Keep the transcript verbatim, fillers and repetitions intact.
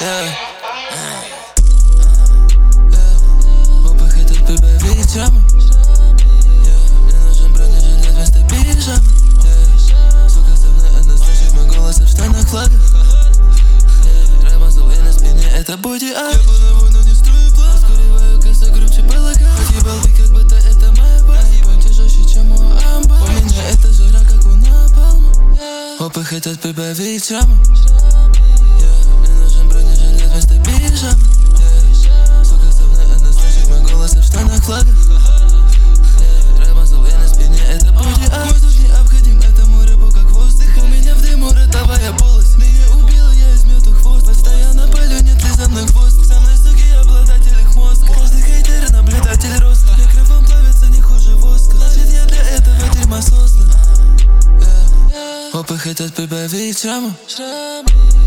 Опа хотят прибавить шраму. Мне нужен бронежилет вместо пижамы. Сука, со мной одна слышит мой голос в штанах флагах. Рамазал и на спине это боди ап. Я на войну не строю план. Раскуриваю коса громче балака. Отъебал ты, как будто это моя база. Понти жестче, чем у амба. У меня это жара, как у напалма. Опа хотят прибавить шраму. Мне нужен бронежилет вместо пижамы. Сука, со мной одна слышит мой голос в штанах флагах. Рамазал и на спине это боди ап. Мой звук необходим этому рэпу как воздух. У меня в дыму ротовая полость. Меня убила, я измету хвост. Постоянно палю, нет ли за мной хвост. Со мной суки, обладатель их мозга. Каждый хейтер наблюдатель роста. Микрофон плавится не хуже воска. Значит я для этого дерьма создан. Опы хотят прибавить шраму.